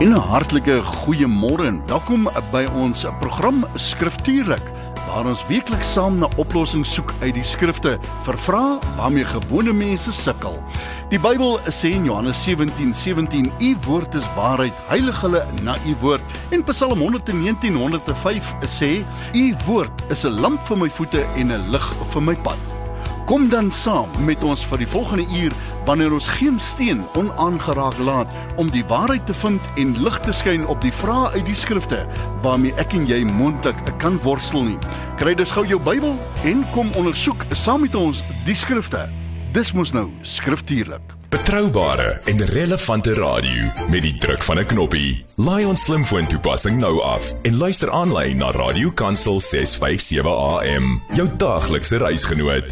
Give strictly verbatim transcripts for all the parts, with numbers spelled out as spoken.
En 'n hartlike goeiemôre en welkom by ons program Skriftuurlik, waar ons weekliks saam na oplossings soek uit die skrifte vir vrae waarmee gewone mense sukkel. Die Bybel sê in Johannes sewentien sewentien, U woord is waarheid, heilig hulle na U woord. En Psalm honderd negentien honderd vyf sê, U woord is 'n lamp vir my voete en 'n lig vir my pad. Kom dan saam met ons vir die volgende uur, wanneer ons geen steen onaangeraak laat om die waarheid te vind en lig te skyn op die vrae uit die skrifte waarmee ek en jy moontlik kan worstel nie. Kry dus gou jou Bybel en kom ondersoek saam met ons die skrifte. Dis mos nou Skriftuurlik. Betroubare en relevante radio met die druk van 'n knoppie. Laai ons slimfoon toepassing nou af en luister aanlyn na Radio Kansel ses vyf sewe A M, jou daaglikse reisgenoot.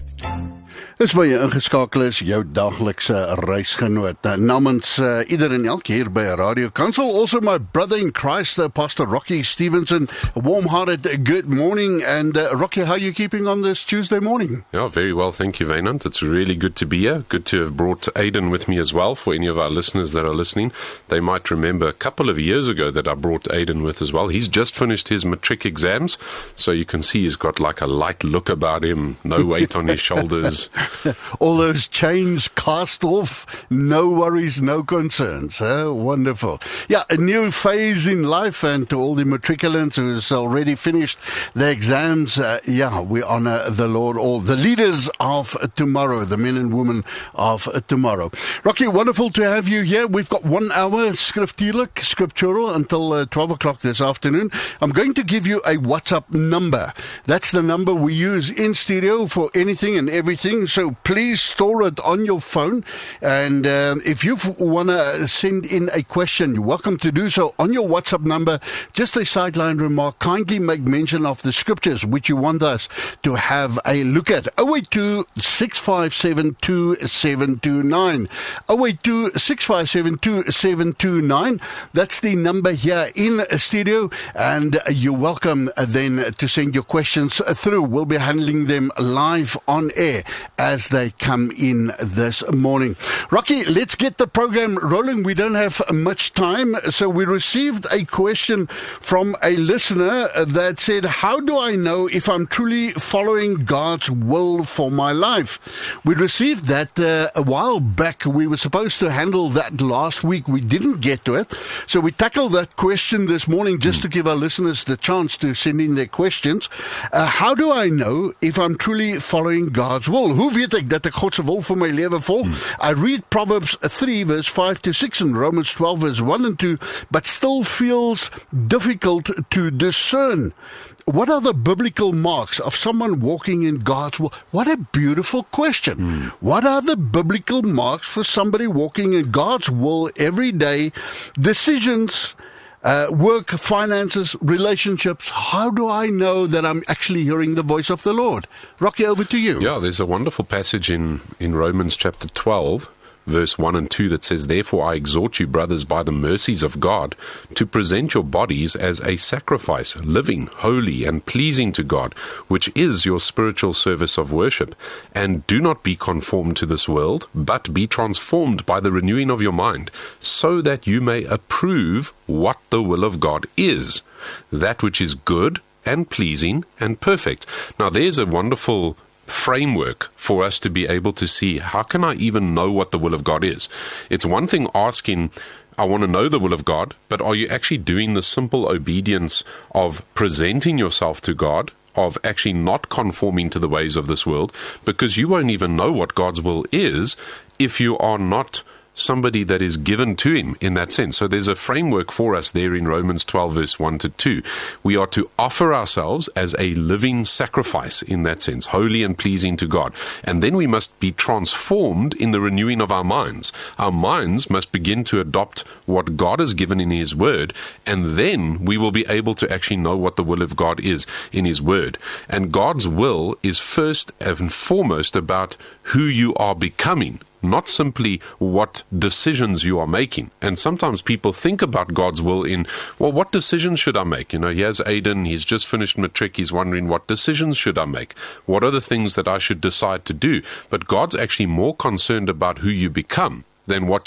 Dis waar jy ingeskakel is, jou daglikse reisgenoot. Namens uh, ieder en elk hier by Radio Kansel, also my brother in Christ, uh, Pastor Rocky Stevenson, a warm-hearted good morning. And uh, Rocky, how are you keeping on this Tuesday morning? Yeah, very well, thank you, Vaynant. It's really good to be here. Good to have brought Aidan with me as well. For any of our listeners that are listening, they might remember a couple of years ago that I brought Aidan with as well. He's just finished his matric exams, so you can see he's got like a light look about him, no weight on his shoulders. All those chains cast off, no worries, no concerns. Huh? Wonderful. Yeah, a new phase in life, and to all the matriculants who's already finished their exams, uh, yeah, we honor the Lord, all the leaders of tomorrow, the men and women of tomorrow. Rocky, wonderful to have you here. We've got one hour Skriftuurlik, scriptural, until uh, twelve o'clock this afternoon. I'm going to give you a WhatsApp number. That's the number we use in studio for anything and everything. So please store it on your phone, and um, if you want to send in a question, you're welcome to do so on your WhatsApp number. Just a sideline remark, kindly make mention of the scriptures which you want us to have a look at. oh eight two, six five seven, two seven two nine. oh eight two, six five seven, two seven two nine. That's the number here in studio, and you're welcome then to send your questions through. We'll be handling them live on air as they come in this morning. Rocky, let's get the program rolling. We don't have much time. So we received a question from a listener that said, how do I know if I'm truly following God's will for my life? We received that uh, a while back. We were supposed to handle that last week. We didn't get to it. So we tackled that question this morning just to give our listeners the chance to send in their questions. Uh, how do I know if I'm truly following God's will? Hoe weet ek dat ek God se wil vir my lewe volg? I read Proverbs three verse five to six and Romans twelve verse one and two, but still feels difficult to discern. What are the biblical marks of someone walking in God's will? What a beautiful question. Mm. What are the biblical marks for somebody walking in God's will every day? Decisions, Uh, work, finances, relationships. How do I know that I'm actually hearing the voice of the Lord? Rocky, over to you. Yeah, there's a wonderful passage in, in Romans chapter twelve, verse one and two that says, Therefore I exhort you, brothers, by the mercies of God, to present your bodies as a sacrifice, living, holy, and pleasing to God, which is your spiritual service of worship. And do not be conformed to this world, but be transformed by the renewing of your mind, so that you may approve what the will of God is, that which is good and pleasing and perfect. Now there's a wonderful framework for us to be able to see, how can I even know what the will of God is? It's one thing asking, I want to know the will of God, but are you actually doing the simple obedience of presenting yourself to God, of actually not conforming to the ways of this world? Because you won't even know what God's will is if you are not somebody that is given to him in that sense. So there's a framework for us there in Romans twelve verse one to two. We are to offer ourselves as a living sacrifice in that sense, holy and pleasing to God. And then we must be transformed in the renewing of our minds. Our minds must begin to adopt what God has given in his word, and then we will be able to actually know what the will of God is in his word. And God's will is first and foremost about who you are becoming, not simply what decisions you are making. And sometimes people think about God's will in, well, what decisions should I make? You know, here's Aidan, he's just finished matric, he's wondering, what decisions should I make? What are the things that I should decide to do? But God's actually more concerned about who you become than what you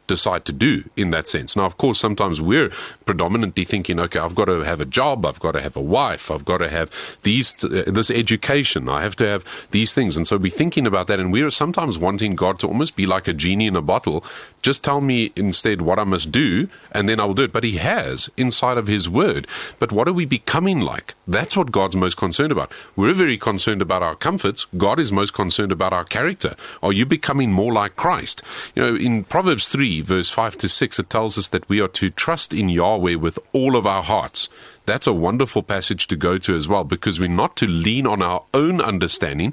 decide to do in that sense. Now, of course, sometimes we're predominantly thinking, okay, I've got to have a job, I've got to have a wife, I've got to have these, uh, this education, I have to have these things. And so we're thinking about that, and we're sometimes wanting God to almost be like a genie in a bottle. Just tell me instead what I must do, and then I will do it. But He has inside of His Word. But what are we becoming like? That's what God's most concerned about. We're very concerned about our comforts. God is most concerned about our character. Are you becoming more like Christ? You know, in Proverbs three, verse five to six, it tells us that we are to trust in Yahweh with all of our hearts. That's a wonderful passage to go to as well, because we're not to lean on our own understanding.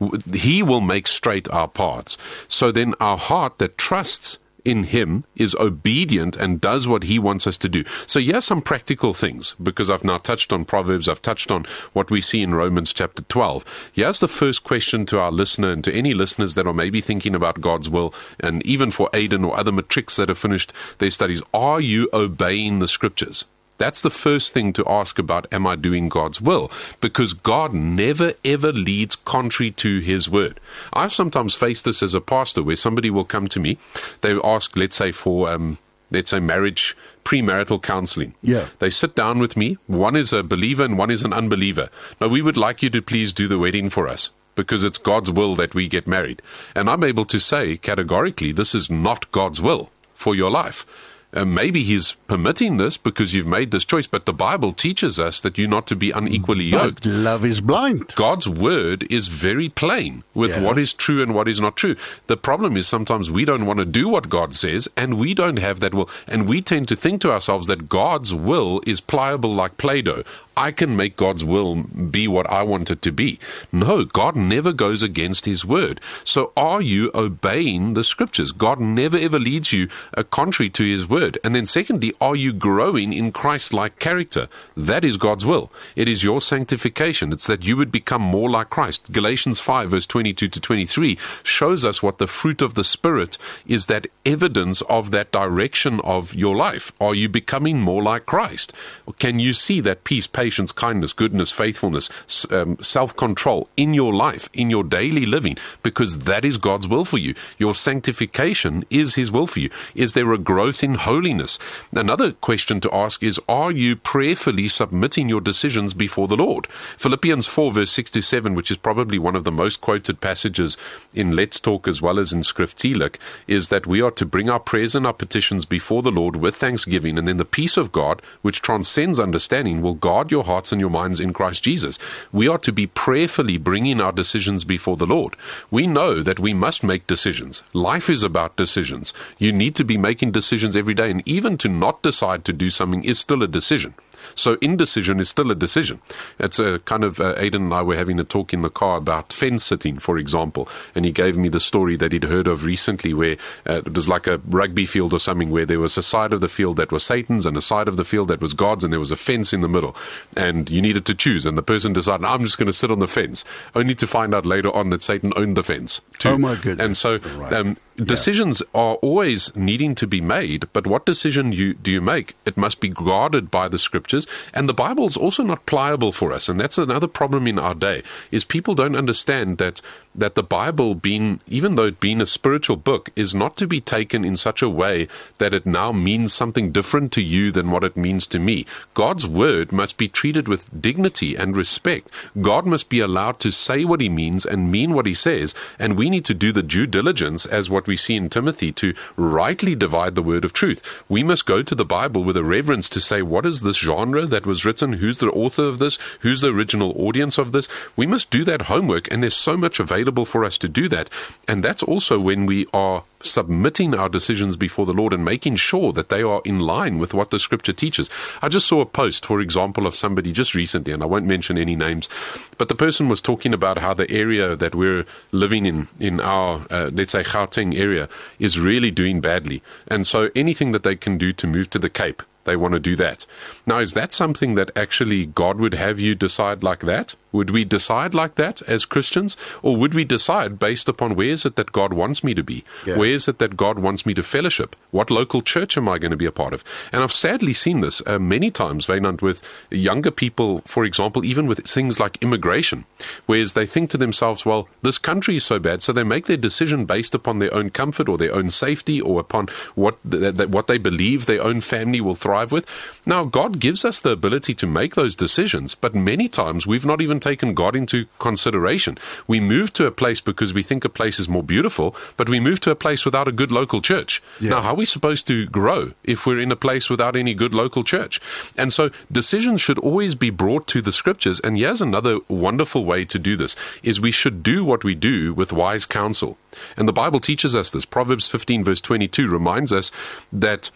He will make straight our paths. So then our heart that trusts in Him is obedient and does what He wants us to do. So here's some practical things, because I've now touched on Proverbs, I've touched on what we see in Romans chapter twelve. Here's the first question to our listener, and to any listeners that are maybe thinking about God's will, and even for Aidan or other matrics that have finished their studies: are you obeying the Scriptures? That's the first thing to ask about, am I doing God's will? Because God never ever leads contrary to His Word. I've sometimes faced this as a pastor, where somebody will come to me, they ask, let's say for, um, let's say marriage, premarital counseling. Yeah. They sit down with me, one is a believer and one is an unbeliever. Now, we would like you to please do the wedding for us, because it's God's will that we get married. And I'm able to say categorically, this is not God's will for your life. Uh, maybe He's permitting this because you've made this choice, but the Bible teaches us that you're not to be unequally yoked. But love is blind. God's Word is very plain with Yeah. what is true and what is not true. The problem is sometimes we don't want to do what God says, and we don't have that will. And we tend to think to ourselves that God's will is pliable like Play-Doh. I can make God's will be what I want it to be. No, God never goes against His Word. So are you obeying the Scriptures? God never ever leads you uh, contrary to His Word. And then secondly, are you growing in Christ-like character? That is God's will. It is your sanctification. It's that you would become more like Christ. Galatians five, verse twenty-two to twenty-three shows us what the fruit of the Spirit is, that evidence of that direction of your life. Are you becoming more like Christ? Can you see that peace, patience, kindness, goodness, faithfulness, um, self-control in your life, in your daily living? Because that is God's will for you. Your sanctification is His will for you. Is there a growth in holiness? Another question to ask is, are you prayerfully submitting your decisions before the Lord? Philippians four, verse six to seven, which is probably one of the most quoted passages in Let's Talk as well as in Skriftuurlik, is that we are to bring our prayers and our petitions before the Lord with thanksgiving, and then the peace of God, which transcends understanding, will guard your hearts and your minds in Christ Jesus. We are to be prayerfully bringing our decisions before the Lord. We know that we must make decisions. Life is about decisions. You need to be making decisions every day, and even to not decide to do something is still a decision. So indecision is still a decision. It's a kind of, uh, Aidan and I were having a talk in the car about fence sitting, for example, and he gave me the story that he'd heard of recently, where uh, it was like a rugby field or something, where there was a side of the field that was Satan's and a side of the field that was God's, and there was a fence in the middle, and you needed to choose, and the person decided, I'm just going to sit on the fence, only to find out later on that Satan owned the fence too. Oh my goodness. And so Right. um, decisions yeah. are always needing to be made, but what decision you, do you make? It must be guarded by the Scriptures, and the Bible is also not pliable for us, and that's another problem in our day, is people don't understand that that the Bible, being, even though it being a spiritual book, is not to be taken in such a way that it now means something different to you than what it means to me. God's Word must be treated with dignity and respect. God must be allowed to say what He means and mean what He says, and we need to do the due diligence, as what we see in Timothy, to rightly divide the word of truth. We must go to the Bible with a reverence to say, what is this genre that was written? Who's the author of this? Who's the original audience of this? We must do that homework, and there's so much available for us to do that. And that's also when we are submitting our decisions before the Lord and making sure that they are in line with what the Scripture teaches. I just saw a post, for example, of somebody just recently, and I won't mention any names, but the person was talking about how the area that we're living in, in our, uh, let's say, Gauteng area, is really doing badly. And so anything that they can do to move to the Cape, they want to do that. Now, is that something that actually God would have you decide like that? Would we decide like that as Christians? Or would we decide based upon where is it that God wants me to be? Yeah. Where is it that God wants me to fellowship? What local church am I going to be a part of? And I've sadly seen this uh, many times, Wynand, with younger people, for example, even with things like immigration, whereas they think to themselves, well, this country is so bad, so they make their decision based upon their own comfort or their own safety or upon what, th- th- what they believe their own family will thrive with. Now, God gives us the ability to make those decisions, but many times we've not even taken God into consideration. We move to a place because we think a place is more beautiful, but we move to a place without a good local church. Yeah. Now, how are we supposed to grow if we're in a place without any good local church? And so decisions should always be brought to the scriptures. And here's another wonderful way to do this, is we should do what we do with wise counsel. And the Bible teaches us this. Proverbs fifteen verse twenty-two reminds us that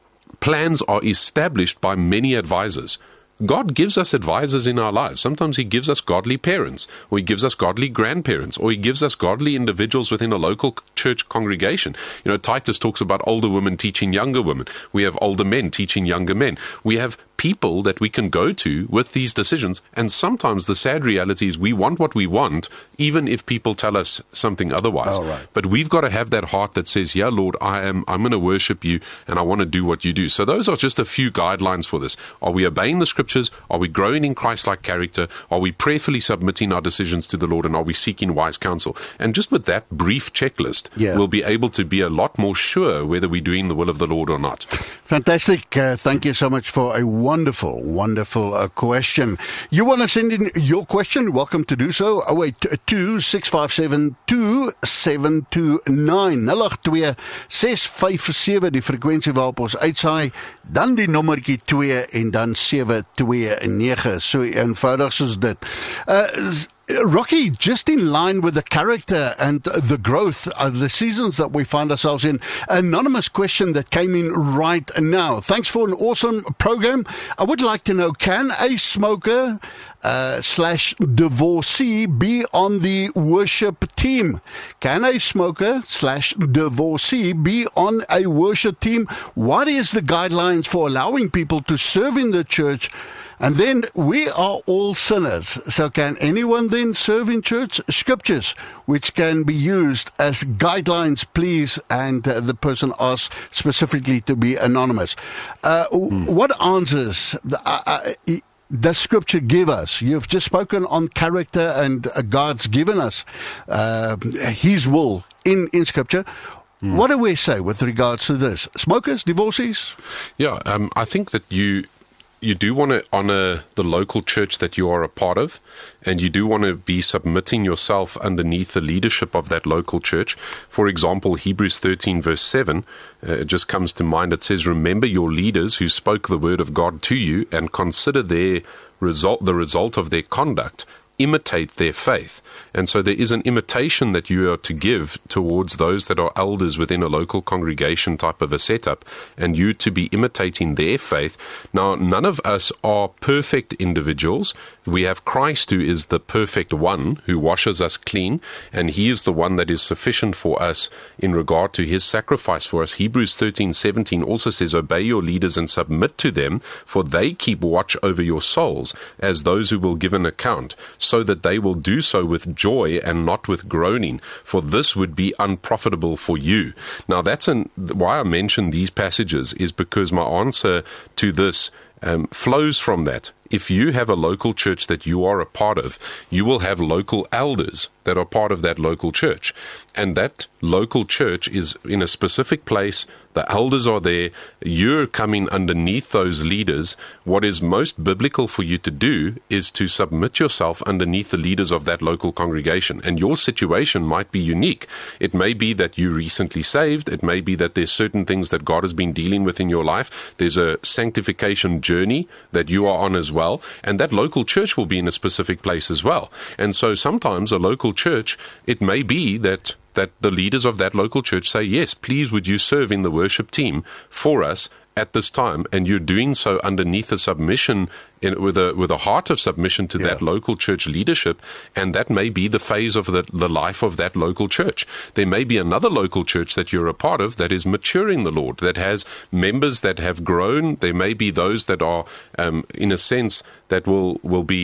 plans are established by many advisors. God gives us advisors in our lives. Sometimes He gives us godly parents, or He gives us godly grandparents, or He gives us godly individuals within a local church congregation. You know, Titus talks about older women teaching younger women. We have older men teaching younger men. We have people that we can go to with these decisions, and sometimes the sad reality is we want what we want, even if people tell us something otherwise. Oh, right. But we've got to have that heart that says, yeah, Lord, I am, I'm going to worship you, and I want to do what you do. So those are just a few guidelines for this. Are we obeying the scriptures? Are we growing in Christ-like character? Are we prayerfully submitting our decisions to the Lord? And are we seeking wise counsel? And just with that brief checklist, yeah. we'll be able to be a lot more sure whether we're doing the will of the Lord or not. Fantastic. Uh, thank you so much for a wonderful, wonderful uh, question. You want to send in your question? Welcome to do so. oh eight two, six five seven, two seven two nine. zero agt twee, ses vyf sewe die frekwensie waarop ons uitsaai, dan die nommertjie twee en dan sewe twee nege. So eenvoudig soos dit. Uh, Rocky, just in line with the character and the growth of the seasons that we find ourselves in, anonymous question that came in right now. Thanks for an awesome program. I would like to know, can a smoker uh, slash divorcee be on the worship team? Can a smoker slash divorcee be on a worship team? What is the guidelines for allowing people to serve in the church? And then we are all sinners. So can anyone then serve in church? Scriptures, which can be used as guidelines, please. And uh, the person asked specifically to be anonymous. Uh, hmm. What answers the, uh, uh, does Scripture give us? You've just spoken on character, and uh, God's given us uh, His will in, in Scripture. Hmm. What do we say with regards to this? Smokers, divorcees? Yeah, um, I think that you... You do want to honor the local church that you are a part of, and you do want to be submitting yourself underneath the leadership of that local church. For example, Hebrews thirteen verse seven, uh, it just comes to mind. It says, remember your leaders who spoke the word of God to you, and consider their result, the result of their conduct. Imitate their faith. And so there is an imitation that you are to give towards those that are elders within a local congregation type of a setup, and you to be imitating their faith. Now, none of us are perfect individuals. We have Christ, who is the perfect one, who washes us clean, and He is the one that is sufficient for us in regard to His sacrifice for us. Hebrews thirteen seventeen also says, obey your leaders and submit to them, for they keep watch over your souls as those who will give an account, so that they will do so with joy and not with groaning, for this would be unprofitable for you. Now, that's an, why I mention these passages, is because my answer to this um, flows from that. If you have a local church that you are a part of, you will have local elders that are part of that local church. And that local church is in a specific place. The elders are there. You're coming underneath those leaders. What is most biblical for you to do is to submit yourself underneath the leaders of that local congregation. And your situation might be unique. It may be that you recently saved. It may be that there's certain things that God has been dealing with in your life. There's a sanctification journey that you are on as well. Well, and that local church will be in a specific place as well. And so sometimes a local church, it may be that that the leaders of that local church say, yes, please would you serve in the worship team for us at this time, and you're doing so underneath a submission, in, with a with a heart of submission to yeah. that local church leadership, and that may be the phase of the, the life of that local church. There may be another local church that you're a part of that is maturing the Lord, that has members that have grown. There may be those that are, um, in a sense, that will will be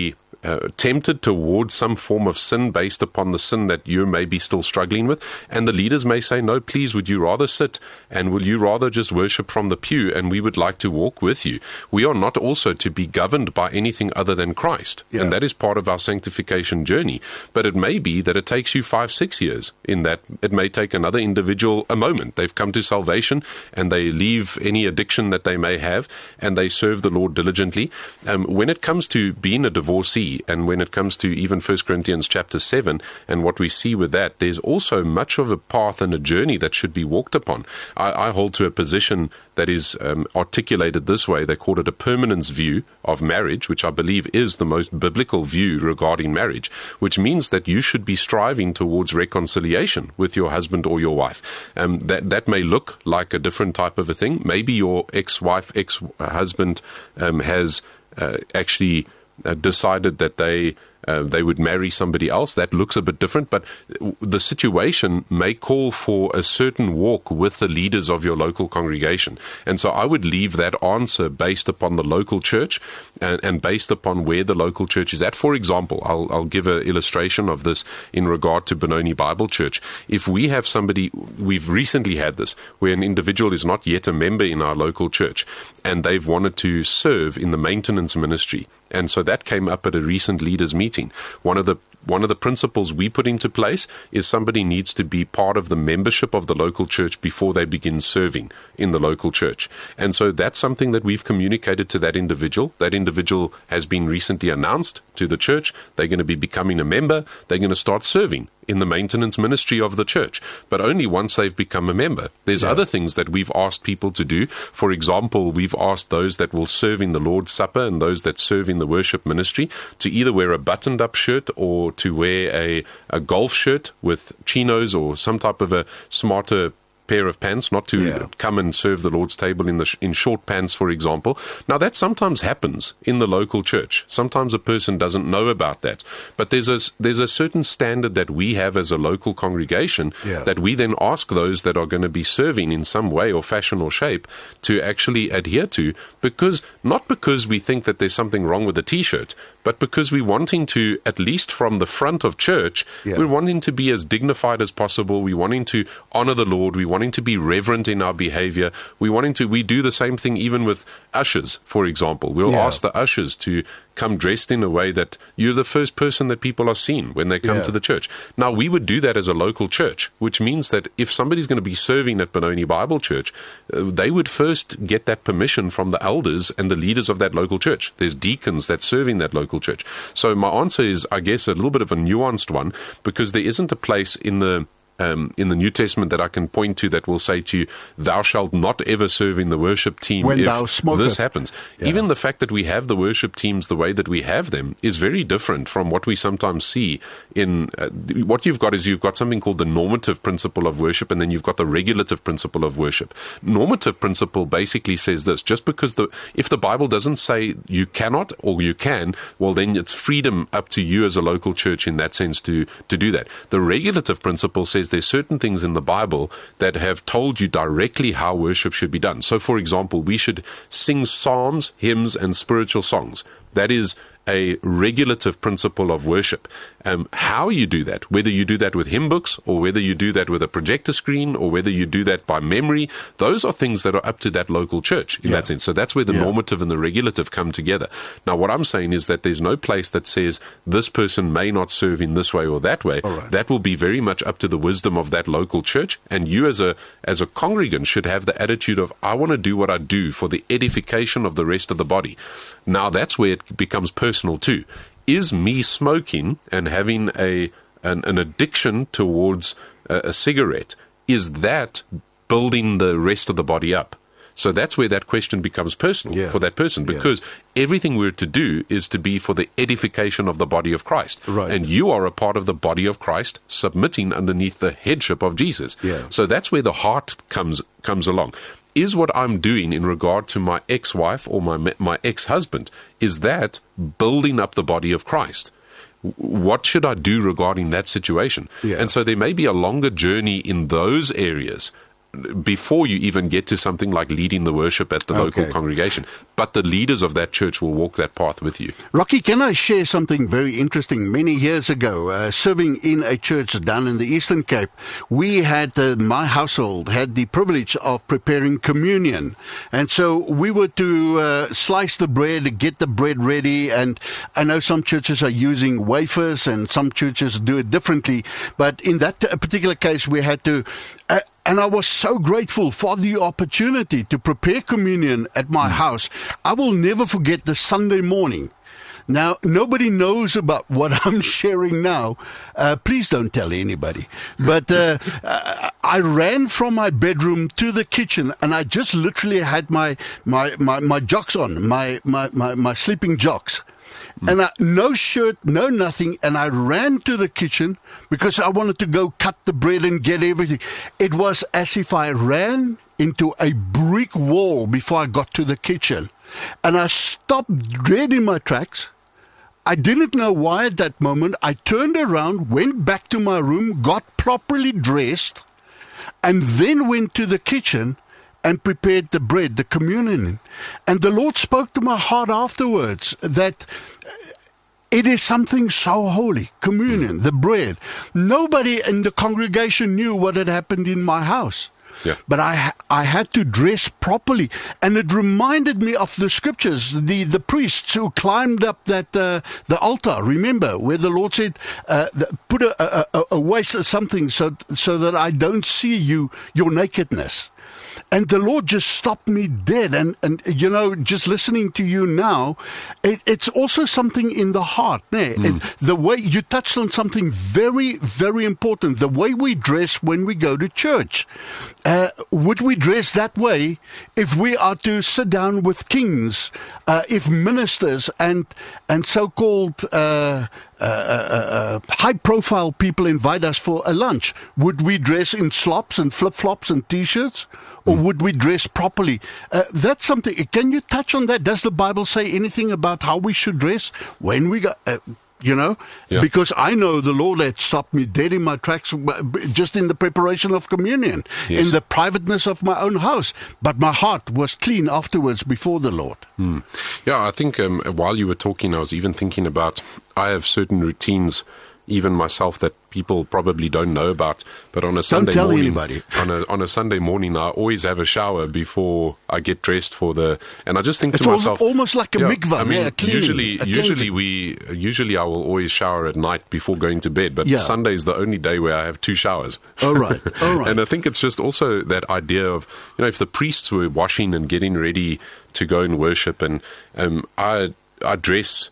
uh, tempted towards some form of sin based upon the sin that you may be still struggling with. And the leaders may say, no, please, would you rather sit and will you rather just worship from the pew, and we would like to walk with you. We are not also to be governed by anything other than Christ. Yeah. And that is part of our sanctification journey. But it may be that it takes you five, six years in that. It may take another individual a moment. They've come to salvation and they leave any addiction that they may have and they serve the Lord diligently. Um, when it comes to being a divorcee, and when it comes to even First Corinthians chapter seven and what we see with that, there's also much of a path and a journey that should be walked upon. I, I hold to a position that is um, articulated this way. They call it a permanence view of marriage, which I believe is the most biblical view regarding marriage, which means that you should be striving towards reconciliation with your husband or your wife. Um, that, that may look like a different type of a thing. Maybe your ex-wife, ex-husband um, has uh, actually uh, decided that they Uh, they would marry somebody else. That looks a bit different, but the situation may call for a certain walk with the leaders of your local congregation. And so I would leave that answer based upon the local church and, and based upon where the local church is at. For example, I'll, I'll give an illustration of this in regard to Benoni Bible Church. If we have somebody, we've recently had this, where an individual is not yet a member in our local church, and they've wanted to serve in the maintenance ministry. And so that came up at a recent leaders meeting. One of the one of the principles we put into place is somebody needs to be part of the membership of the local church before they begin serving in the local church. And so that's something that we've communicated to that individual. That individual has been recently announced to the church. They're going to be becoming a member. They're going to start serving in the maintenance ministry of the church, but only once they've become a member. There's yeah. other things that we've asked people to do. For example, we've asked those that will serve in the Lord's Supper and those that serve in the worship ministry to either wear a buttoned-up shirt or to wear a, a golf shirt with chinos or some type of a smarter pair of pants, not to yeah. come and serve the Lord's table in the sh- in short pants, for example. Now, that sometimes happens in the local church. Sometimes a person doesn't know about that. But there's a, there's a certain standard that we have as a local congregation yeah. that we then ask those that are going to be serving in some way or fashion or shape to actually adhere to, because not because we think that there's something wrong with the T-shirt, but because we're wanting to, at least from the front of church, yeah. we're wanting to be as dignified as possible. We're wanting to honor the Lord. We wanting to be reverent in our behavior. We wanting to, we do the same thing even with ushers, for example. We'll yeah. ask the ushers to come dressed in a way that you're the first person that people are seeing when they come yeah. to the church. Now, we would do that as a local church, which means that if somebody's going to be serving at Benoni Bible Church, uh, they would first get that permission from the elders and the leaders of that local church. There's deacons that serve in that local church. So my answer is, I guess, a little bit of a nuanced one, because there isn't a place in the Um, in the New Testament that I can point to that will say to you, thou shalt not ever serve in the worship team when if thou this happens. Yeah. Even the fact that we have the worship teams the way that we have them is very different from what we sometimes see in, uh, what you've got is you've got something called the normative principle of worship, and then you've got the regulative principle of worship. Normative principle basically says this: just because the, if the Bible doesn't say you cannot or you can, well then it's freedom up to you as a local church in that sense to, to do that. The regulative principle says there's certain things in the Bible that have told you directly how worship should be done. So, for example, we should sing psalms, hymns, and spiritual songs. That is a regulative principle of worship. Um, how you do that, whether you do that with hymn books or whether you do that with a projector screen or whether you do that by memory, those are things that are up to that local church in yeah. that sense. So that's where the yeah. normative and the regulative come together. Now, what I'm saying is that there's no place that says this person may not serve in this way or that way. Right. That will be very much up to the wisdom of that local church. And you as a as a congregant should have the attitude of, I want to do what I do for the edification of the rest of the body. Now, that's where it becomes personal too. Is me smoking and having a an, an addiction towards a, a cigarette, is that building the rest of the body up? So that's where that question becomes personal yeah. for that person, because yeah. everything we're to do is to be for the edification of the body of Christ. Right. And you are a part of the body of Christ, submitting underneath the headship of Jesus. Yeah. So that's where the heart comes comes along. Is what I'm doing in regard to my ex-wife or my my ex-husband, is that building up the body of Christ? What should I do regarding that situation? Yeah. And so there may be a longer journey in those areas before you even get to something like leading the worship at the Okay. local congregation. But the leaders of that church will walk that path with you. Rocky, can I share something very interesting? Many years ago, uh, serving in a church down in the Eastern Cape, we had, uh, my household had the privilege of preparing communion. And so we were to uh, slice the bread, get the bread ready. And I know some churches are using wafers and some churches do it differently. But in that particular case, we had to... Uh, And I was so grateful for the opportunity to prepare communion at my house. I will never forget the Sunday morning. Now, nobody knows about what I'm sharing now. Uh, please don't tell anybody. But uh, uh, I ran from my bedroom to the kitchen, and I just literally had my my my, my jocks on, my, my, my, my sleeping jocks. And I, no shirt, no nothing, and I ran to the kitchen because I wanted to go cut the bread and get everything. It was as if I ran into a brick wall before I got to the kitchen. And I stopped dead in my tracks. I didn't know why at that moment. I turned around, went back to my room, got properly dressed, and then went to the kitchen and prepared the bread, the communion. And the Lord spoke to my heart afterwards that it is something so holy, communion, the bread. Nobody in the congregation knew what had happened in my house. Yeah. But I I had to dress properly. And it reminded me of the scriptures, the, the priests who climbed up that uh, the altar, remember, where the Lord said, uh, the, put a, a, a, a waist or something so, so that I don't see you, your nakedness. And the Lord just stopped me dead. And, and you know, just listening to you now, it, it's also something in the heart. Eh? Mm. It, the way you touched on something very, very important, the way we dress when we go to church. Uh, would we dress that way if we are to sit down with kings, uh, if ministers and, and so-called uh, uh, uh, uh, high-profile people invite us for a lunch? Would we dress in slops and flip-flops and T-shirts? Or would we dress properly? Uh, that's something. Can you touch on that? Does the Bible say anything about how we should dress when we go, uh, you know? Yeah. Because I know the Lord had stopped me dead in my tracks just in the preparation of communion, Yes. in the privateness of my own house. But my heart was clean afterwards before the Lord. Hmm. Yeah, I think um, while you were talking, I was even thinking about, I have certain routines, even myself, that people probably don't know about. But on a Sunday tell morning, anybody. on a on a Sunday morning, I always have a shower before I get dressed for the. And I just think It's to al- myself, almost like a yeah, mikvah, I mean, yeah, clean, usually, a usually cleansing. we usually I will always shower at night before going to bed. But Yeah. Sunday is the only day where I have two showers. All right, all right. And I think it's just also that idea of, you know, if the priests were washing and getting ready to go and worship, and um, I I dress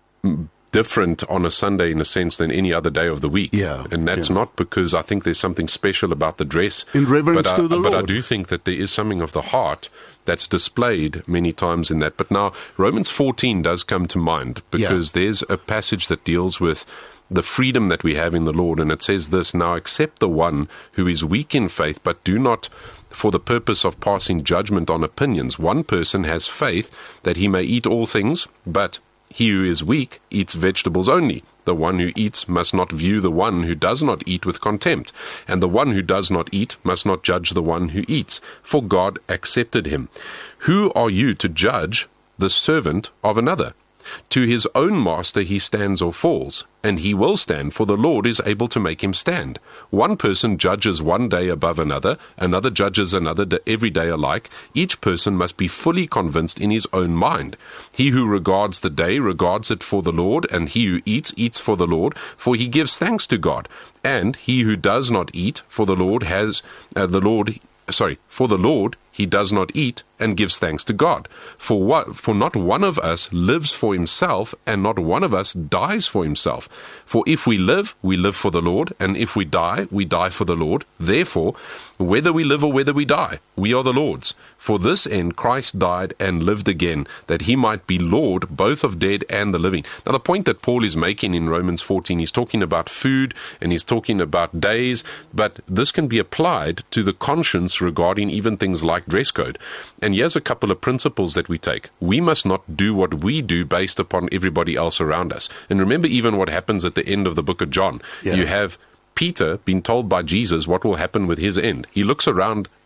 different on a Sunday in a sense than any other day of the week. Yeah, And that's yeah. not because I think there's something special about the dress. In reverence but I, to the But I Lord. do think that there is something of the heart that's displayed many times in that. But now Romans fourteen does come to mind, because there's a passage that deals with the freedom that we have in the Lord. And it says this: "Now accept the one who is weak in faith, but do not for the purpose of passing judgment on opinions. One person has faith that he may eat all things, but he who is weak eats vegetables only. The one who eats must not view the one who does not eat with contempt, and the one who does not eat must not judge the one who eats, for God accepted him. Who are you to judge the servant of another? To his own master he stands or falls, and he will stand, for the Lord is able to make him stand. One person judges one day above another, another judges another day, every day alike. Each person must be fully convinced in his own mind. He who regards the day regards it for the Lord, and he who eats, eats for the Lord, for he gives thanks to God. And he who does not eat for the Lord has, uh, the Lord, sorry, for the Lord he does not eat, and gives thanks to God. For what? For not one of us lives for himself, and not one of us dies for himself. For if we live, we live for the Lord, and if we die, we die for the Lord. Therefore, whether we live or whether we die, we are the Lord's. For this end Christ died and lived again, that he might be Lord both of dead and the living." Now, the point that Paul is making in Romans fourteen, he's talking about food, and he's talking about days, but this can be applied to the conscience regarding even things like dress code. And here's a couple of principles that we take. We must not do what we do based upon everybody else around us. And remember even what happens at the end of the book of John. Yeah. You have Peter being told by Jesus what will happen with his end. He looks around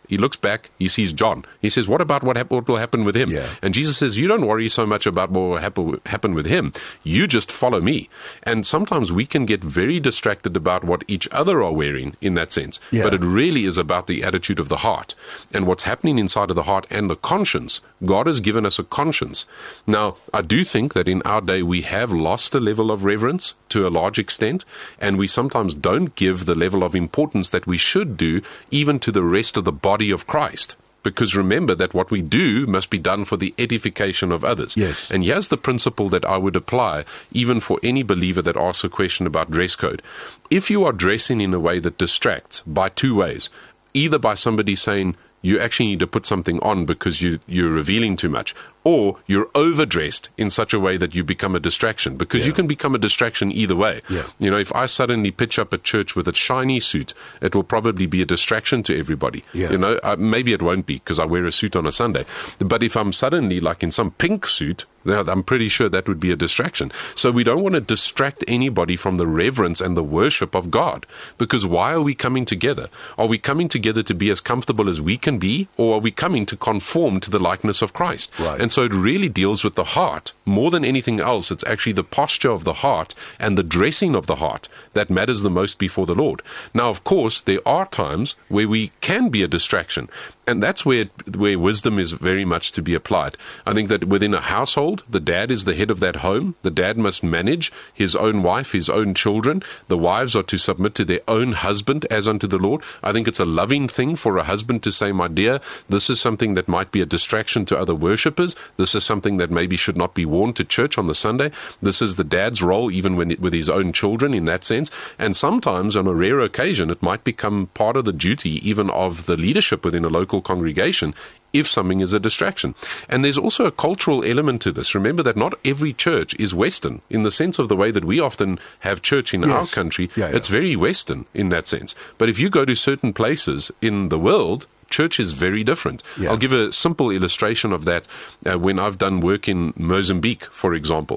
He looks back, he sees John. He says, what about what, hap- what will happen with him? Yeah. And Jesus says, you don't worry so much about what will happen, happen with him. You just follow me. And sometimes we can get very distracted about what each other are wearing in that sense. Yeah. But it really is about the attitude of the heart and what's happening inside of the heart and the conscience. God has given us a conscience. Now, I do think that in our day we have lost a level of reverence to a large extent, and we sometimes don't give the level of importance that we should do even to the rest of the body of Christ. Because remember that what we do must be done for the edification of others. Yes. And here's the principle that I would apply even for any believer that asks a question about dress code. If you are dressing in a way that distracts by two ways, either by somebody saying, you actually need to put something on because you, you're revealing too much, or you're overdressed in such a way that you become a distraction, because Yeah. you can become a distraction either way. Yeah. You know, if I suddenly pitch up at church with a shiny suit, it will probably be a distraction to everybody. Yeah. You know, uh, maybe it won't be because I wear a suit on a Sunday. But if I'm suddenly like in some pink suit, then I'm pretty sure that would be a distraction. So we don't want to distract anybody from the reverence and the worship of God. Because why are we coming together? Are we coming together to be as comfortable as we can be, or are we coming to conform to the likeness of Christ? Right. And so it really deals with the heart. More than anything else, it's actually the posture of the heart and the dressing of the heart that matters the most before the Lord. Now, of course, there are times where we can be a distraction. And that's where where wisdom is very much to be applied. I think that within a household, the dad is the head of that home. The dad must manage his own wife, his own children. The wives are to submit to their own husband as unto the Lord. I think it's a loving thing for a husband to say, my dear, this is something that might be a distraction to other worshippers. This is something that maybe should not be worn to church on the Sunday. This is the dad's role, even when with his own children in that sense. And sometimes, on a rare occasion, it might become part of the duty even of the leadership within a local congregation if something is a distraction. And there's also a cultural element to this. Remember that not every church is Western in the sense of the way that we often have church in Yes. our country. Yeah, yeah. It's very Western in that sense. But if you go to certain places in the world, church is very different. Yeah. I'll give a simple illustration of that uh, when I've done work in Mozambique, for example.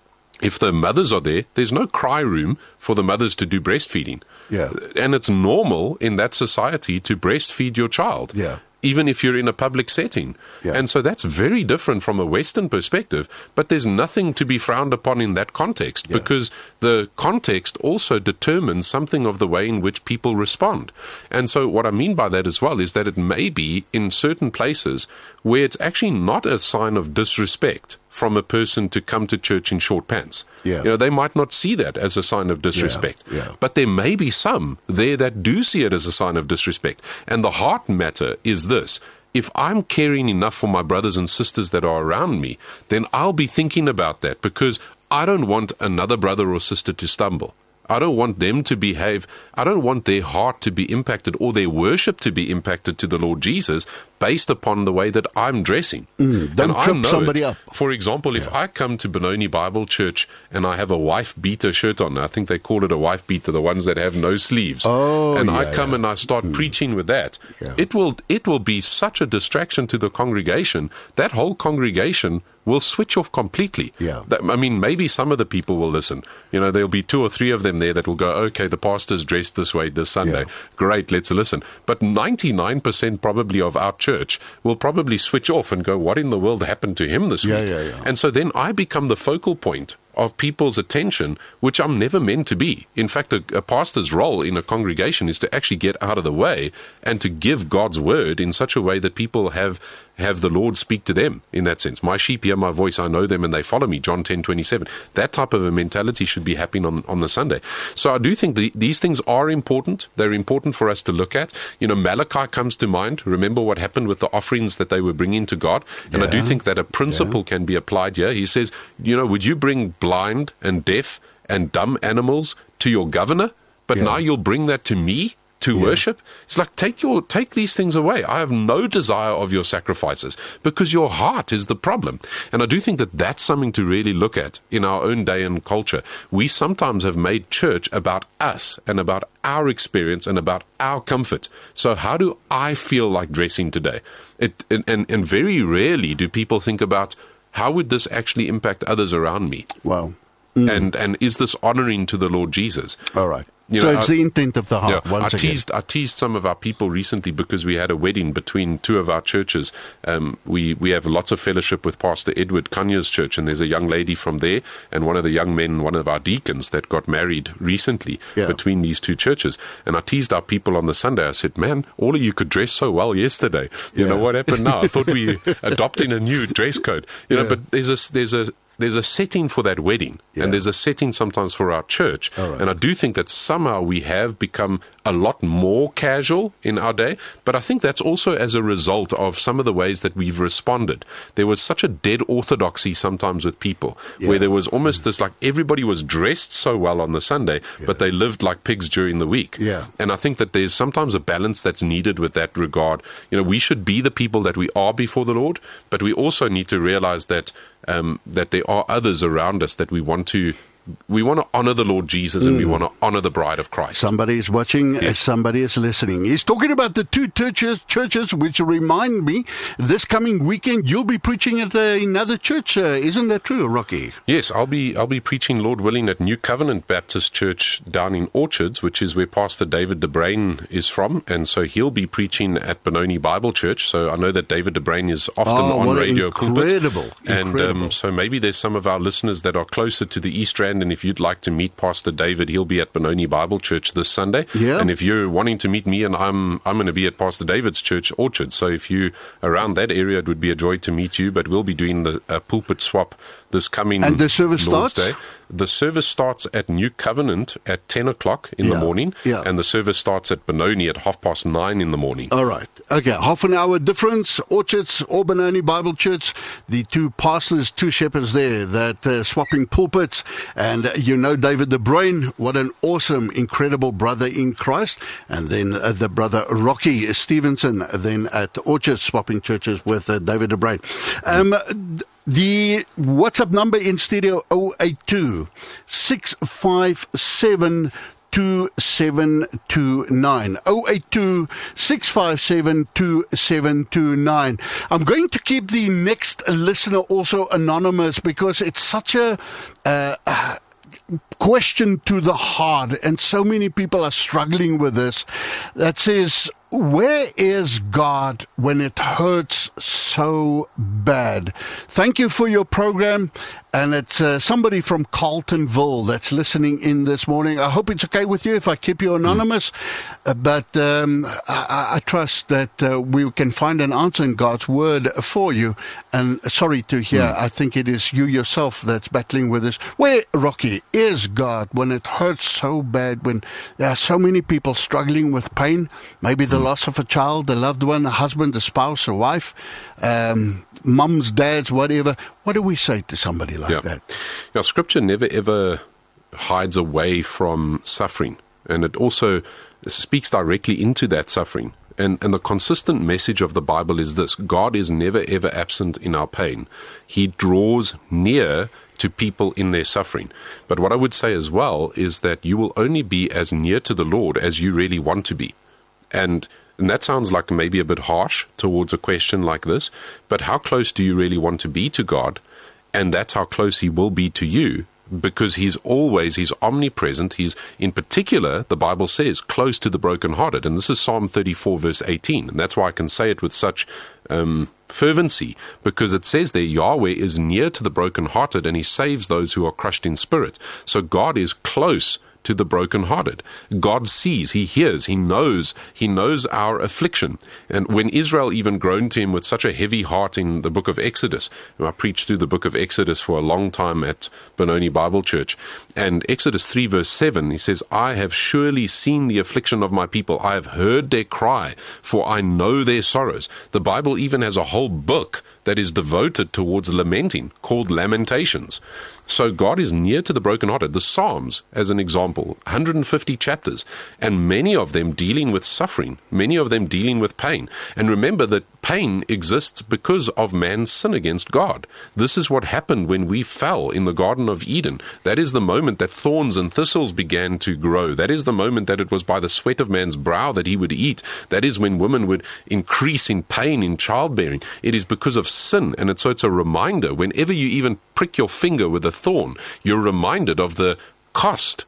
If the mothers are there, there's no cry room for the mothers to do breastfeeding. Yeah. And it's normal in that society to breastfeed your child. Yeah. Even if you're in a public setting. Yeah. And so that's very different from a Western perspective, but there's nothing to be frowned upon in that context, Yeah. because the context also determines something of the way in which people respond. And so what I mean by that as well is that it may be in certain places where it's actually not a sign of disrespect from a person to come to church in short pants. Yeah. You know, they might not see that as a sign of disrespect. Yeah, yeah. But there may be some there that do see it as a sign of disrespect. And the heart matter is this. If I'm caring enough for my brothers and sisters that are around me, then I'll be thinking about that, because I don't want another brother or sister to stumble. I don't want them to behave, I don't want their heart to be impacted or their worship to be impacted to the Lord Jesus based upon the way that I'm dressing. Mm, don't And I trip know somebody it. up. For example, if I come to Benoni Bible Church and I have a wife beater shirt on, I think they call it a wife beater, the ones that have no sleeves. Oh, and I yeah, come yeah. and I start preaching with that. Yeah. It will it will be such a distraction to the congregation. That whole congregation will switch off completely. Yeah. That, I mean, maybe some of the people will listen. You know, there'll be two or three of them there that will go, okay, the pastor's dressed this way this Sunday. Yeah. Great, let's listen. But ninety-nine percent probably of our church will probably switch off and go, what in the world happened to him this Yeah, week? yeah, yeah. And so then I become the focal point of people's attention, which I'm never meant to be. In fact, a, a pastor's role in a congregation is to actually get out of the way and to give God's word in such a way that people have have the Lord speak to them in that sense. My sheep hear my voice, I know them, and they follow me, John ten twenty-seven. That type of a mentality should be happening on, on the Sunday. So I do think the, these things are important. They're important for us to look at. You know, Malachi comes to mind. Remember what happened with the offerings that they were bringing to God? And I do Yeah. think that a principle yeah. can be applied here. He says, you know, would you bring blind and deaf and dumb animals to your governor? But Yeah. now you'll bring that to me? To Yeah. worship? It's like, take your take these things away. I have no desire of your sacrifices, because your heart is the problem. And I do think that that's something to really look at in our own day and culture. We sometimes have made church about us and about our experience and about our comfort. So how do I feel like dressing today? It and, and, and very rarely do people think about, how would this actually impact others around me? Wow. And and is this honoring to the Lord Jesus? All right. You so know, it's I, the intent of the heart. Yeah, once I again. teased I teased some of our people recently because we had a wedding between two of our churches. Um, we we have lots of fellowship with Pastor Edward Kanya's church, and there's a young lady from there, and one of the young men, one of our deacons, that got married recently yeah. between these two churches. And I teased our people on the Sunday. I said, "Man, all of you could dress so well yesterday. You yeah. know what happened now? I thought we adopting a new dress code. You know, yeah. but there's a there's a There's a setting for that wedding, yeah. and there's a setting sometimes for our church. Right. And I do think that somehow we have become a lot more casual in our day, but I think that's also as a result of some of the ways that we've responded. There was such a dead orthodoxy sometimes with people, yeah. where there was almost this, like, everybody was dressed so well on the Sunday, yeah. but they lived like pigs during the week. Yeah. And I think that there's sometimes a balance that's needed with that regard. You know, we should be the people that we are before the Lord, but we also need to realize that Um, that there are others around us that we want to we want to honor the Lord Jesus, and mm. we want to honor the bride of Christ. Somebody is watching, yes. somebody is listening. He's talking about the two churches, churches which remind me, this coming weekend you'll be preaching at uh, another church. Uh, isn't that true, Rocky? Yes, I'll be I'll be preaching, Lord willing, at New Covenant Baptist Church down in Orchards, which is where Pastor David de Bruin is from, and so he'll be preaching at Benoni Bible Church. So I know that David de Bruin is often oh, on radio incredible, pulpit, and incredible. Um, so maybe there's some of our listeners that are closer to the East Rand. And if you'd like to meet Pastor David, he'll be at Benoni Bible Church this Sunday. Yeah. And if you're wanting to meet me, and I'm I'm going to be at Pastor David's church, Orchard. So if you around that area, it would be a joy to meet you. But we'll be doing the uh, pulpit swap this coming and the service Lord's starts? Day. The service starts at New Covenant at ten o'clock in yeah. the morning, yeah. and the service starts at Benoni at half past nine in the morning. All right. Okay, half an hour difference. Orchards or Benoni Bible Church. The two pastors, two shepherds there that uh, swapping pulpits. And uh, you know David de Bruin, what an awesome, incredible brother in Christ. And then uh, the brother Rocky Stevenson, then at Orchards swapping churches with uh, David de Bruin. Um, The WhatsApp number in studio, oh eight two, six five seven, two seven two nine. oh eight two, six five seven, two seven two nine. I'm going to keep the next listener also anonymous because it's such a uh, question to the heart, and so many people are struggling with this, that says, where is God when it hurts so bad? Thank you for your program. And it's uh, somebody from Carltonville that's listening in this morning. I hope it's okay with you if I keep you anonymous. Mm. Uh, but um, I, I trust that uh, we can find an answer in God's word for you. And sorry to hear, mm. I think it is you yourself that's battling with this. Where, Rocky, is God when it hurts so bad, when there are so many people struggling with pain? Maybe the mm. loss of a child, a loved one, a husband, a spouse, a wife, um, mums, dads, whatever. What do we say to somebody like yeah. that? Yeah, Scripture never ever hides away from suffering, and it also speaks directly into that suffering. And, and the consistent message of the Bible is this: God is never ever absent in our pain. He draws near to people in their suffering. But what I would say as well is that you will only be as near to the Lord as you really want to be. And And that sounds like maybe a bit harsh towards a question like this, but how close do you really want to be to God? And that's how close He will be to you, because He's always, He's omnipresent. He's, in particular, the Bible says, close to the brokenhearted. And this is Psalm thirty-four, verse eighteen. And that's why I can say it with such um, fervency, because it says there, Yahweh is near to the brokenhearted, and He saves those who are crushed in spirit. So God is close to the brokenhearted. God sees, He hears, He knows, He knows our affliction. And when Israel even groaned to Him with such a heavy heart in the book of Exodus, and I preached through the book of Exodus for a long time at Benoni Bible Church, and Exodus three verse seven, He says, I have surely seen the affliction of my people, I have heard their cry, for I know their sorrows. The Bible even has a whole book that is devoted towards lamenting, called Lamentations. So God is near to the brokenhearted. The Psalms, as an example, one hundred fifty chapters, and many of them dealing with suffering, many of them dealing with pain. And remember that pain exists because of man's sin against God. This is what happened when we fell in the Garden of Eden. That is the moment that thorns and thistles began to grow. That is the moment that it was by the sweat of man's brow that he would eat. That is when women would increase in pain in childbearing. It is because of sin, and it's, so it's a reminder. Whenever you even prick your finger with a thorn, you're reminded of the cost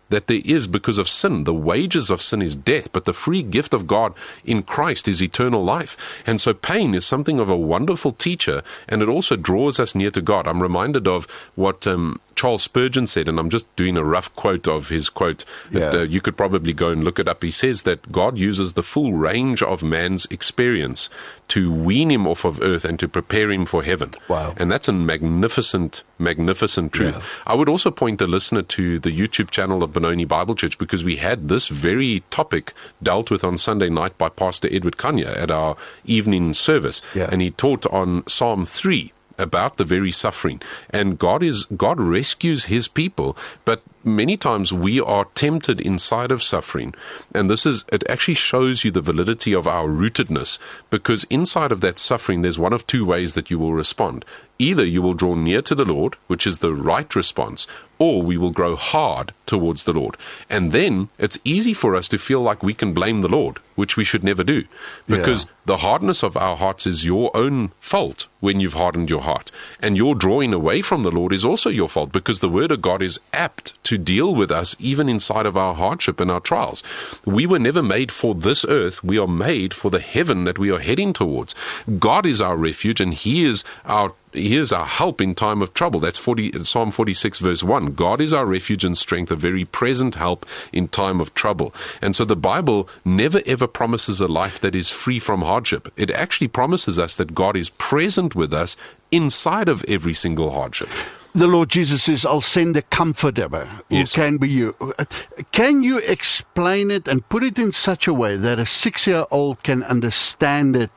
that there is because of sin. The wages of sin is death, but the free gift of God in Christ is eternal life. And so pain is something of a wonderful teacher, and it also draws us near to God. I'm reminded of what um, Charles Spurgeon said, and I'm just doing a rough quote of his quote. Yeah. That, uh, you could probably go and look it up. He says that God uses the full range of man's experience to wean him off of earth and to prepare him for heaven. Wow. And that's a magnificent, magnificent truth. Yeah. I would also point the listener to the YouTube channel of Benoni Bible Church, because we had this very topic dealt with on Sunday night by Pastor Edward Kanya at our evening service. Yeah. And he taught on Psalm three about the very suffering. And God is God rescues his people, but many times we are tempted inside of suffering, and this is it actually shows you the validity of our rootedness, because inside of that suffering there's one of two ways that you will respond. Either you will draw near to the Lord, which is the right response, or we will grow hard towards the Lord. And then it's easy for us to feel like we can blame the Lord, which we should never do, because yeah. the hardness of our hearts is your own fault when you've hardened your heart. And your drawing away from the Lord is also your fault, because the Word of God is apt to deal with us even inside of our hardship and our trials. We were never made for this earth. We are made for the heaven that we are heading towards. God is our refuge, and He is our He is our help in time of trouble. That's forty, Psalm forty-six verse one. God is our refuge and strength, a very present help in time of trouble. And so the Bible never ever promises a life that is free from hardship. It actually promises us that God is present with us inside of every single hardship. The Lord Jesus says, I'll send a comforter who Yes. can be you. Can you explain it and put it in such a way that a six-year-old can understand it?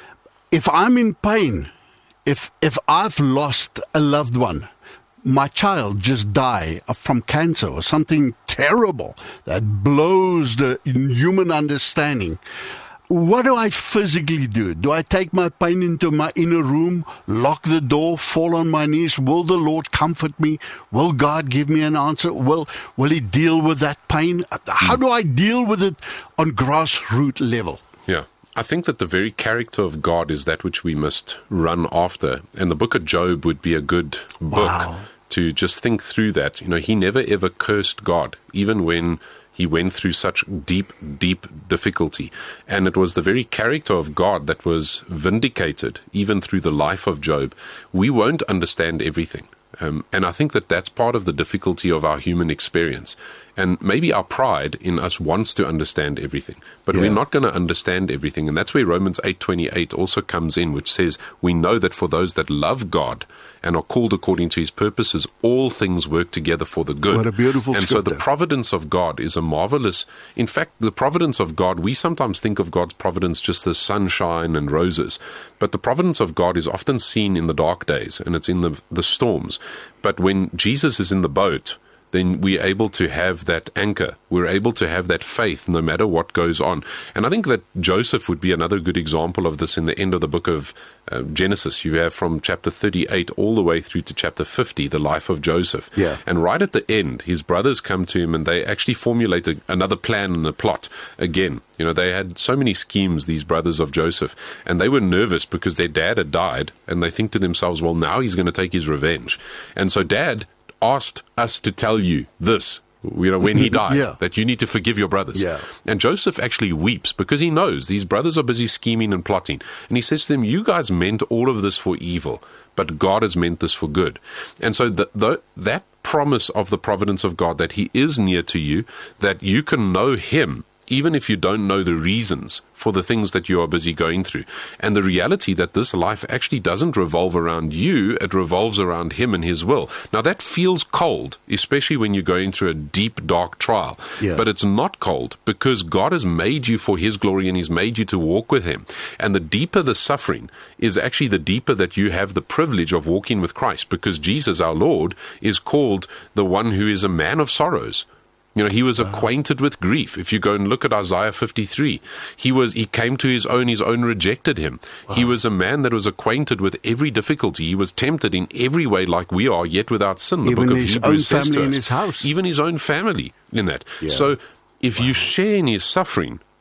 If I'm in pain, if if I've lost a loved one, my child just died from cancer or something terrible that blows the human understanding, what do I physically do? Do I take my pain into my inner room, lock the door, fall on my knees? Will the Lord comfort me? Will God give me an answer? Will, will He deal with that pain? How do I deal with it on grassroots level? Yeah. I think that the very character of God is that which we must run after. And the book of Job would be a good book Wow. to just think through that. You know, he never ever cursed God, even when he went through such deep, deep difficulty. And it was the very character of God that was vindicated, even through the life of Job. We won't understand everything. Um, and I think that that's part of the difficulty of our human experience. And maybe our pride in us wants to understand everything, but Yeah. we're not going to understand everything. And that's where Romans eight twenty-eight also comes in, which says, we know that for those that love God and are called according to His purposes, all things work together for the good. What a beautiful And so the scripture. providence of God is a marvelous, in fact, the providence of God, we sometimes think of God's providence just as sunshine and roses, but the providence of God is often seen in the dark days, and it's in the, the storms. But when Jesus is in the boat, then we're able to have that anchor. We're able to have that faith no matter what goes on. And I think that Joseph would be another good example of this in the end of the book of uh, Genesis. You have from chapter thirty-eight all the way through to chapter fifty, the life of Joseph. Yeah. And right at the end, his brothers come to him and they actually formulate a, another plan and a plot again. You know, they had so many schemes, these brothers of Joseph, and they were nervous because their dad had died, and they think to themselves, well, now he's going to take his revenge. And so dad asked us to tell you this, you know, when he died, Yeah. that you need to forgive your brothers. Yeah. And Joseph actually weeps because he knows these brothers are busy scheming and plotting. And he says to them, you guys meant all of this for evil, but God has meant this for good. And so the, the, that promise of the providence of God, that He is near to you, that you can know Him, even if you don't know the reasons for the things that you are busy going through. And the reality that this life actually doesn't revolve around you, it revolves around Him and His will. Now that feels cold, especially when you're going through a deep, dark trial. Yeah. But it's not cold, because God has made you for His glory and He's made you to walk with Him. And the deeper the suffering is actually the deeper that you have the privilege of walking with Christ, because Jesus, our Lord, is called the one who is a man of sorrows. You know, He was acquainted with grief. If you go and look at Isaiah fifty-three, he was he came to His own, His own rejected Him. Wow. He was a man that was acquainted with every difficulty. He was tempted in every way like we are, yet without sin. The Even book of his Hebrews own says to family in us. his house. Even His own family in that. Yeah. So if you share in His suffering,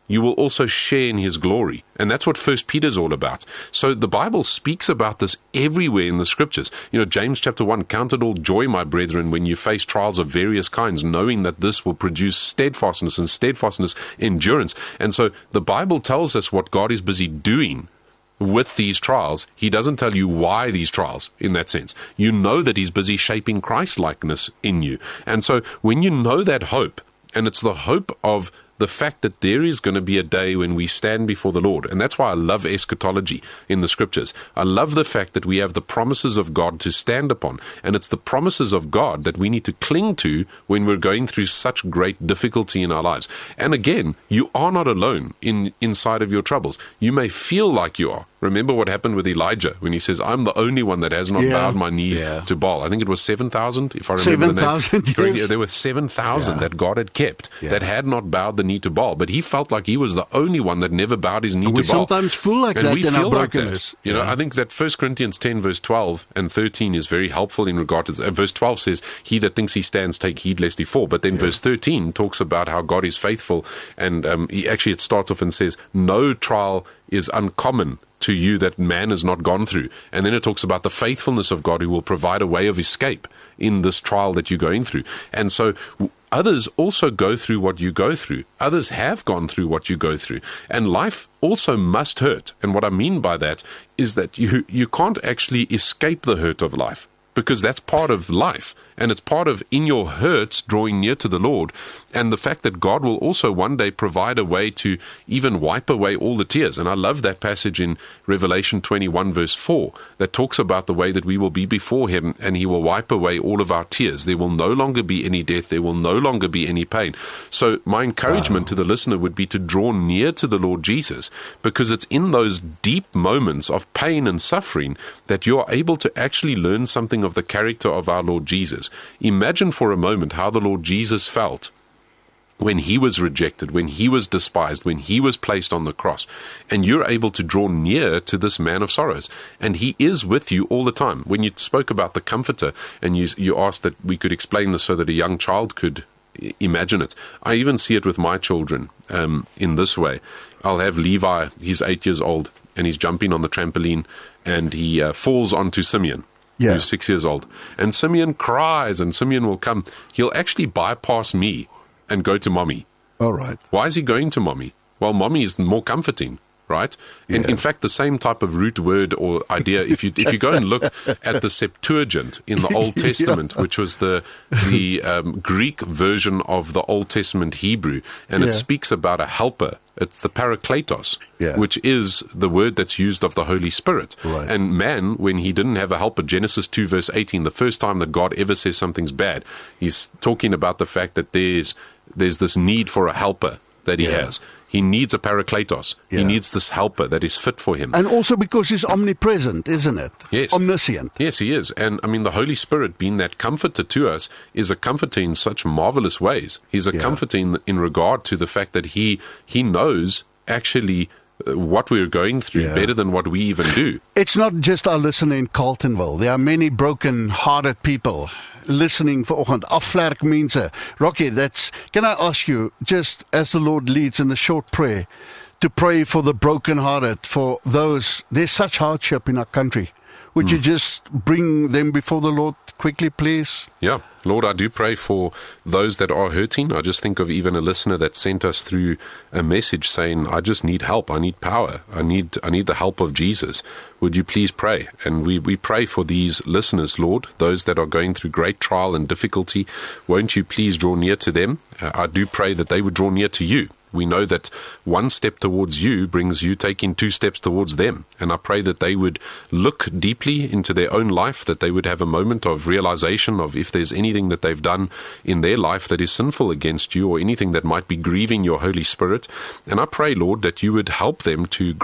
you will also share in his glory. And that's what First Peter is all about. So the Bible speaks about this everywhere in the scriptures. You know, James chapter one, count it all joy, my brethren, when you face trials of various kinds, knowing that this will produce steadfastness, and steadfastness, endurance. And so the Bible tells us what God is busy doing with these trials. He doesn't tell you why these trials, in that sense. You know that he's busy shaping Christ-likeness in you. And so when you know that hope, and it's the hope of the fact that there is going to be a day when we stand before the Lord. And that's why I love eschatology in the scriptures. I love the fact that we have the promises of God to stand upon. And it's the promises of God that we need to cling to when we're going through such great difficulty in our lives. And again, you are not alone in inside of your troubles. You may feel like you are. Remember what happened with Elijah when he says, I'm the only one that has not yeah. bowed my knee yeah. to Baal. I think it was seven thousand, if I remember seven thousand, the name. yes. There were seven thousand yeah. that God had kept yeah. that had not bowed the knee to Baal. But he felt like he was the only one that never bowed his knee and to we Baal. We sometimes feel like and that we in feel our like brokenness. That. You know, yeah. I think that First Corinthians ten, verse twelve and thirteen is very helpful in regard to this. Uh, verse twelve says, he that thinks he stands, take heed lest he fall. But then yeah. verse thirteen talks about how God is faithful. And um, he, actually it starts off and says, no trial is uncommon to you that man has not gone through. And then it talks about the faithfulness of God who will provide a way of escape in this trial that you're going through. And so w- others also go through what you go through. Others have gone through what you go through. And life also must hurt. And what I mean by that is that you you can't actually escape the hurt of life, because that's part of life. And it's part of, in your hurts, drawing near to the Lord, and the fact that God will also one day provide a way to even wipe away all the tears. And I love that passage in Revelation twenty-one, verse four, that talks about the way that we will be before him, and he will wipe away all of our tears. There will no longer be any death. There will no longer be any pain. So my encouragement wow. to the listener would be to draw near to the Lord Jesus, because it's in those deep moments of pain and suffering that you are able to actually learn something of the character of our Lord Jesus. Imagine for a moment how the Lord Jesus felt when he was rejected, when he was despised, when he was placed on the cross, and you're able to draw near to this man of sorrows, and he is with you all the time. When you spoke about the Comforter, and you, you asked that we could explain this so that a young child could imagine it, I even see it with my children um, in this way. I'll have Levi, he's eight years old, and he's jumping on the trampoline, and he uh, falls onto Simeon. Yeah. Who's six years old. And Simeon cries, and Simeon will come. He'll actually bypass me and go to mommy. All right. Why is he going to mommy? Well, mommy is more comforting, right? And yeah. in fact, the same type of root word or idea, if you if you go and look at the Septuagint in the Old Testament, yeah. which was the the um, Greek version of the Old Testament Hebrew, and yeah. it speaks about a helper. It's the parakletos, yeah. which is the word that's used of the Holy Spirit. Right. And man, when he didn't have a helper, Genesis two, verse eighteen, the first time that God ever says something's bad, he's talking about the fact that there's there's this need for a helper that he yeah. has. He needs a parakletos. Yeah. He needs this helper that is fit for him. And also because he's omnipresent, isn't it? Yes. Omniscient. Yes, he is. And I mean, the Holy Spirit, being that comforter to us, is a comforter in such marvelous ways. He's a yeah. comforter in, in regard to the fact that he he knows actually uh, what we're going through yeah. better than what we even do. It's not just our listener in Carltonville. There are many broken-hearted people listening vanoggend. Afvlerk mense. Rocky, that's, can I ask you, just as the Lord leads in a short prayer, to pray for the broken-hearted, for those, there's such hardship in our country. Would mm. you just bring them before the Lord quickly, please? Yeah. Lord, I do pray for those that are hurting. I just think of even a listener that sent us through a message saying, I just need help. I need power. I need I need the help of Jesus. Would you please pray? And we, we pray for these listeners, Lord, those that are going through great trial and difficulty. Won't you please draw near to them? Uh, I do pray that they would draw near to you. We know that one step towards you brings you taking two steps towards them. And I pray that they would look deeply into their own life, that they would have a moment of realization of if there's anything that they've done in their life that is sinful against you, or anything that might be grieving your Holy Spirit. And I pray, Lord, that you would help them to grow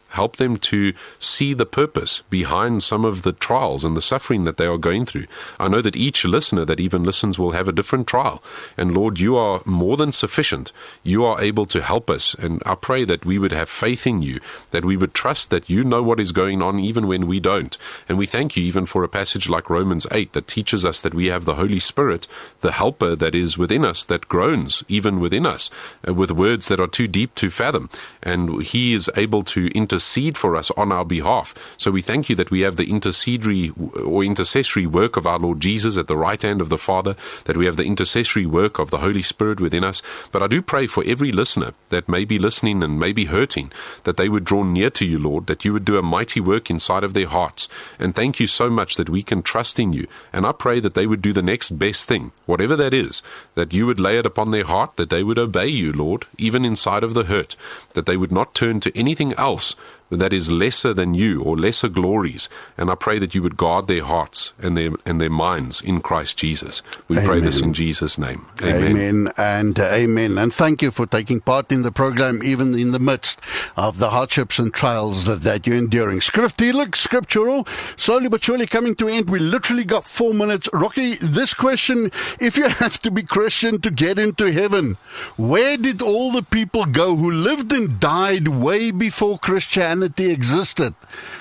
Help them to see the purpose behind some of the trials and the suffering that they are going through. I know that each listener that even listens will have a different trial. And Lord, you are more than sufficient. You are able to help us. And I pray that we would have faith in you, that we would trust that you know what is going on even when we don't. And we thank you even for a passage like Romans eight that teaches us that we have the Holy Spirit, the helper that is within us, that groans even within us uh, with words that are too deep to fathom. And he is able to intercede intercede for us on our behalf. So we thank you that we have the intercessory or intercessory work of our Lord Jesus at the right hand of the Father, that we have the intercessory work of the Holy Spirit within us. But I do pray for every listener that may be listening and may be hurting, that they would draw near to you, Lord, that you would do a mighty work inside of their hearts. And thank you so much that we can trust in you. And I pray that they would do the next best thing, whatever that is, that you would lay it upon their heart, that they would obey you, Lord, even inside of the hurt, that they would not turn to anything else that is lesser than you or lesser glories. And I pray that you would guard their hearts and their and their minds in Christ Jesus. We Amen. Pray this in Jesus' name. Amen. Amen and uh, amen. And thank you for taking part in the program, even in the midst of the hardships and trials that, that you're enduring. Skriftuurlik, scriptural, slowly but surely coming to an end. We literally got four minutes. Rocky, this question, if you have to be Christian to get into heaven, where did all the people go who lived and died way before Christianity existed?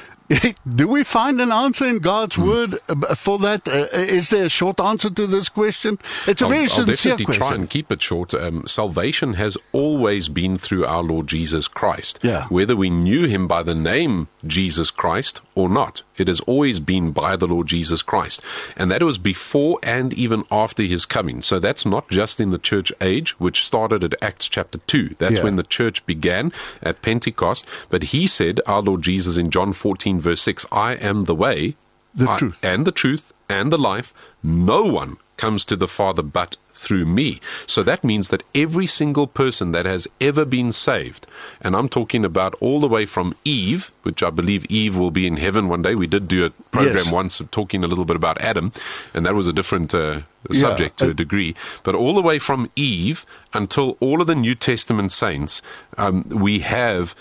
Do we find an answer in God's hmm. word for that? Uh, is there a short answer to this question? It's a I'll, very I'll sincere definitely question. try and keep it short. Um, salvation has always been through our Lord Jesus Christ. Yeah. Whether we knew him by the name Jesus Christ or not, it has always been by the Lord Jesus Christ. And that was before and even after his coming. So that's not just in the church age, which started at Acts chapter two. That's Yeah. when the church began at Pentecost. But he said, our Lord Jesus in John fourteen, verse six, I am the way, The I- truth. and the truth, and the life. No one comes to the Father but through me. So that means that every single person that has ever been saved, and I'm talking about all the way from Eve, which I believe Eve will be in heaven one day. We did do a program Yes. once talking a little bit about Adam, and that was a different uh, Yeah, subject to uh, a degree. But all the way from Eve until all of the New Testament saints, um, we have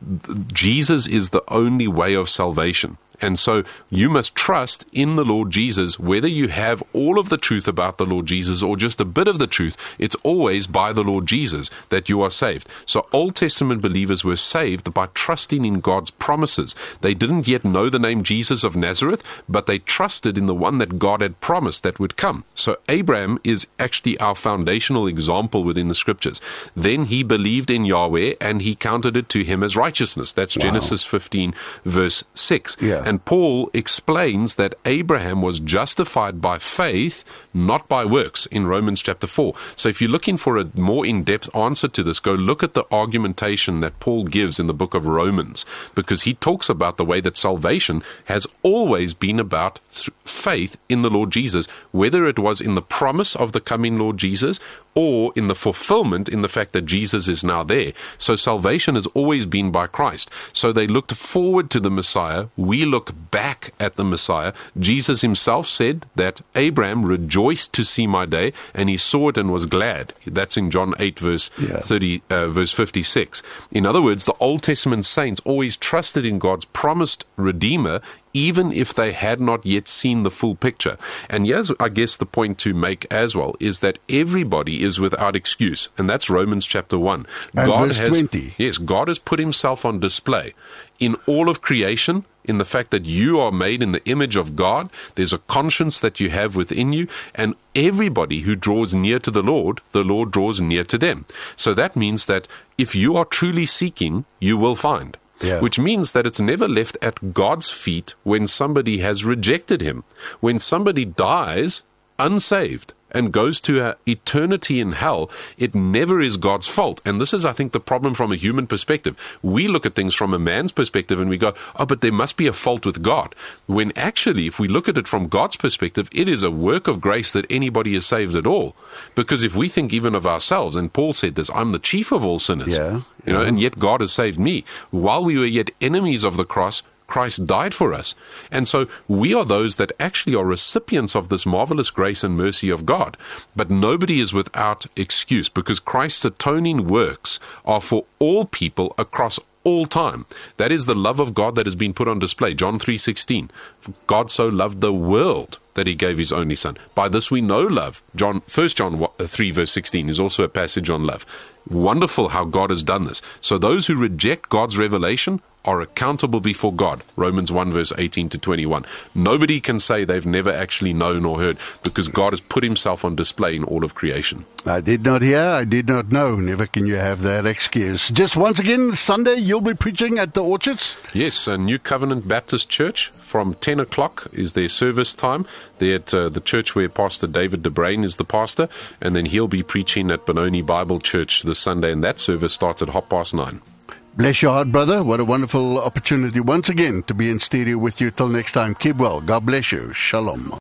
Jesus is the only way of salvation. And so you must trust in the Lord Jesus, whether you have all of the truth about the Lord Jesus or just a bit of the truth. It's always by the Lord Jesus that you are saved. So Old Testament believers were saved by trusting in God's promises. They didn't yet know the name Jesus of Nazareth, but they trusted in the one that God had promised that would come. So Abraham is actually our foundational example within the scriptures. Then he believed in Yahweh and he counted it to him as righteousness. That's Wow. Genesis fifteen, verse six. Yeah. And Paul explains that Abraham was justified by faith, not by works, in Romans chapter four. So if you're looking for a more in-depth answer to this, go look at the argumentation that Paul gives in the book of Romans, because he talks about the way that salvation has always been about th- faith in the Lord Jesus, whether it was in the promise of the coming Lord Jesus or in the fulfillment in the fact that Jesus is now there. So salvation has always been by Christ. So they looked forward to the Messiah. We look back at the Messiah. Jesus himself said that Abraham rejoiced to see my day, and he saw it and was glad. That's in John eight, verse Yeah. thirty, uh, verse fifty-six. In other words, the Old Testament saints always trusted in God's promised Redeemer, even if they had not yet seen the full picture. And here's, I guess, the point to make as well, is that everybody is without excuse. And that's Romans chapter one. And verse has, twenty. Yes, God has put himself on display in all of creation, in the fact that you are made in the image of God. There's a conscience that you have within you, and everybody who draws near to the Lord, the Lord draws near to them. So that means that if you are truly seeking, you will find. Yeah. Which means that it's never left at God's feet when somebody has rejected him. When somebody dies unsaved and goes to an eternity in hell, it never is God's fault. And this is, I think, the problem from a human perspective. We look at things from a man's perspective and we go, oh, but there must be a fault with God. When actually, if we look at it from God's perspective, it is a work of grace that anybody is saved at all. Because if we think even of ourselves, and Paul said this, I'm the chief of all sinners. Yeah, You know, yeah. and yet God has saved me. While we were yet enemies of the cross, Christ died for us. And so we are those that actually are recipients of this marvelous grace and mercy of God. But nobody is without excuse, because Christ's atoning works are for all people across all time. That is the love of God that has been put on display. John three sixteen. God so loved the world that he gave his only son. By this we know love. John, First John three verse sixteen is also a passage on love. Wonderful how God has done this. So those who reject God's revelation are accountable before God. Romans one verse eighteen to twenty-one. Nobody can say they've never actually known or heard, because God has put himself on display in all of creation. I did not hear, I did not know. Never can you have that excuse. Just once again, Sunday you'll be preaching at the Orchards? Yes, uh, New Covenant Baptist Church from ten o'clock is their service time. They're at uh, the church where Pastor David DeBrain is the pastor, and then he'll be preaching at Benoni Bible Church this Sunday, and that service starts at half past nine. Bless your heart, brother. What a wonderful opportunity once again to be in stereo with you. Till next time, keep well. God bless you. Shalom.